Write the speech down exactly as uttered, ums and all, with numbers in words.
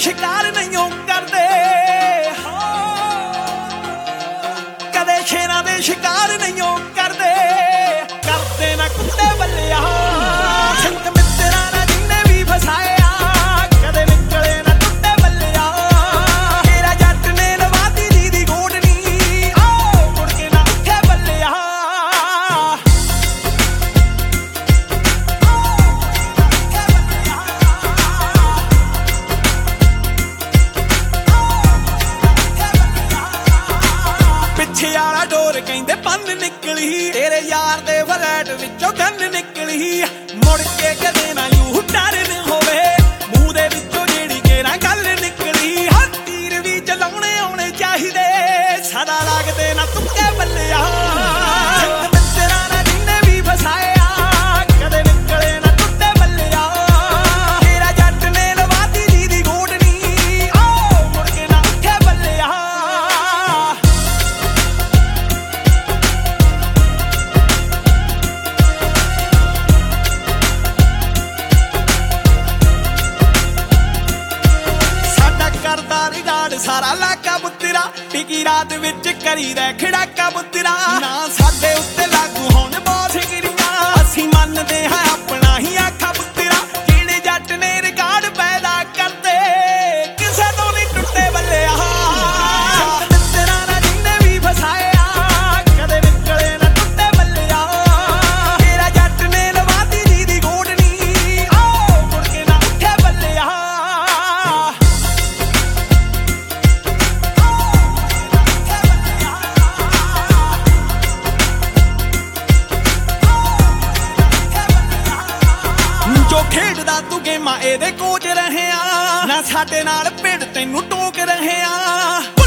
शिकार नहीं करते, कदे शेरां दे शिकार नहीं करते, करते ना कुत्ते बल्लिया संग मित्रा ना जिन्ने भी फसाया, कदे निकले ना कुत्ते बल्लिया। मेरा जट ने लवाती दी दी गोडनी, ओ मुड़ के ना उठे बल्लिया। पिछे आला डोर कहंदे बंद निकली, तेरे यार दे फ्लैट विचों गन निकली। मुड़ के कदे ना यू डरन होवे, मूंह दे विचों जेड़ी केरा गल निकली। हर तीर भी चलाउणे आउणे चाहीदे, सदा लगदे ना तुक्के बल्लिया। संग मित्रा ना जिन्ने भी फसाया, कदे निकले ना तुक्के बल्लिया। तेरा जट ने लवाती दी दी गोडनी, ओ मुड़ के ना उठे बल्लिया। सारा लाका बुत्तरा टिकी रात विच करी दा खड़ाका बुत्तरा। ना साडे उत्ते लागू होण बॉस गिरियां, असीं मनदे हां अपना ही आखा बुत्तरा। जेड़े जट ने रिकार्ड पैदा करते, किसे तो नहीं टुटे बल्लिया। मित्रा ना जिन्ने भी फसाया, कदे निकले ना टुटे बल्लिया। तेरा जट ने लवाती दी दी गोडनी, ओ मुड़ के ना उठे बल्लिया। जो खेडदा तू गेमां एदे कोच रहे आ, ना साडे नाल भिड़ तैनू टोक रहे आ।